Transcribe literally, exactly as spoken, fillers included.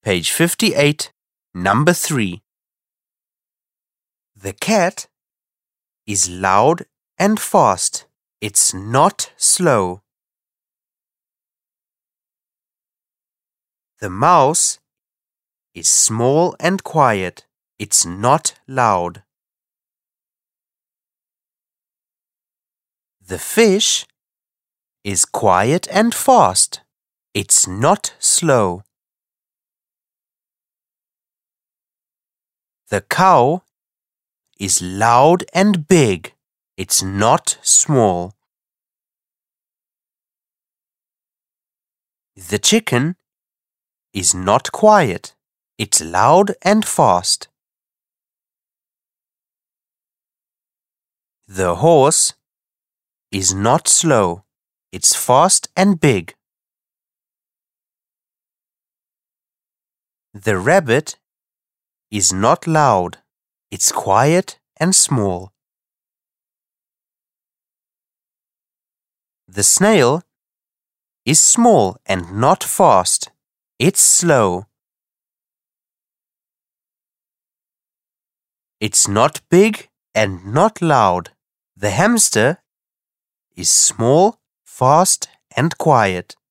Page fifty-eight, number three. The cat is loud and fast. It's not slow. The mouse is small and quiet. It's not loud. The fish is quiet and fast. It's not slow. The cow is loud and big. It's not small. The chicken is not quiet. It's loud and fast. The horse is not slow. It's fast and big. The rabbit is not loud. It's quiet and small. The snail is small and not fast. It's slow. It's not big and not loud. The hamster is small, fast and quiet.